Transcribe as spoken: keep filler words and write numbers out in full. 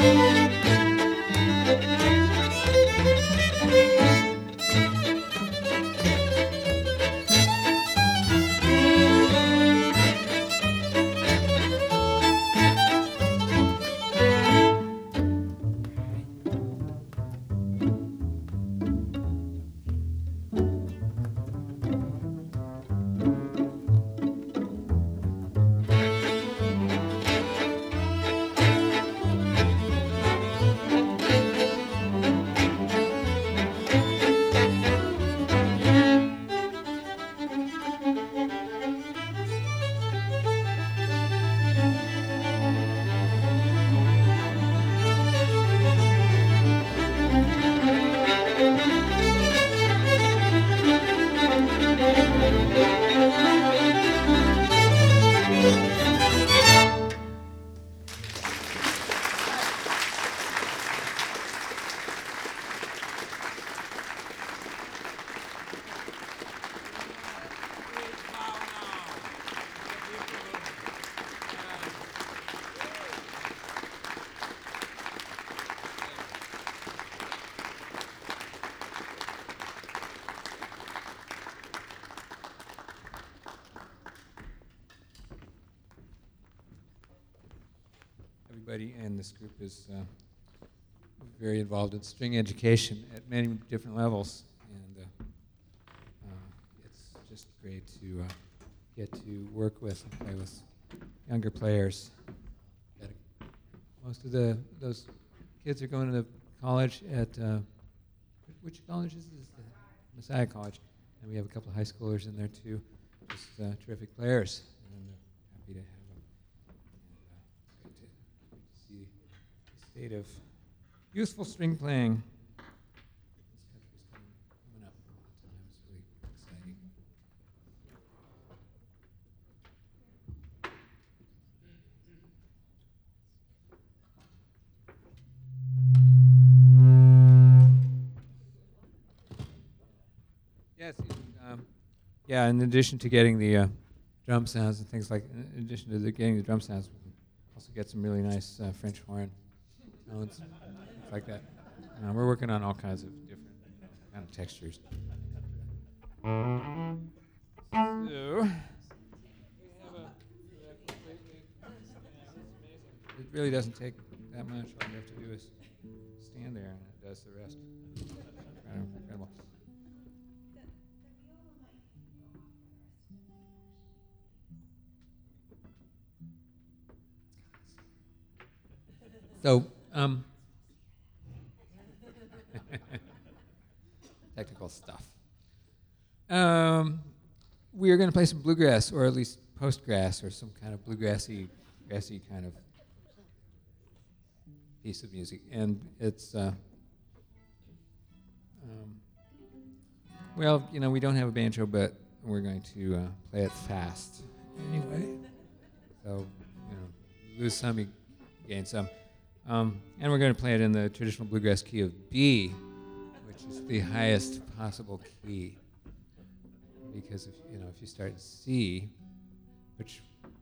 Everybody in this group is uh, very involved in string education at many different levels, and uh, uh, it's just great to uh, get to work with and play with younger players. Got a- Most of the those kids are going to college at uh, wh- which college is this? The Messiah College, and we have a couple of high schoolers in there too. Just uh, terrific players, and uh, happy to have them. And, uh, great to, great to see the state of youthful string playing. This country's coming, coming up all the time. It's really exciting. Yes. Um, yeah. In addition to getting the uh, drum sounds and things like, in addition to the getting the drum sounds, we can also get some really nice uh, French horn tones, things like that. Uh, we're working on all kinds of different kind of textures. So, it really doesn't take that much. All you have to do is stand there, and it does the rest. Kind of incredible. So, um, technical stuff. Um, we are going to play some bluegrass, or at least postgrass, or some kind of bluegrassy, grassy kind of piece of music, and it's uh, um, well, you know, we don't have a banjo, but we're going to uh, play it fast anyway. So, you know, lose some, you gain some, um, and we're going to play it in the traditional bluegrass key of B, which is the highest possible key. Because if you know, if you start in C, which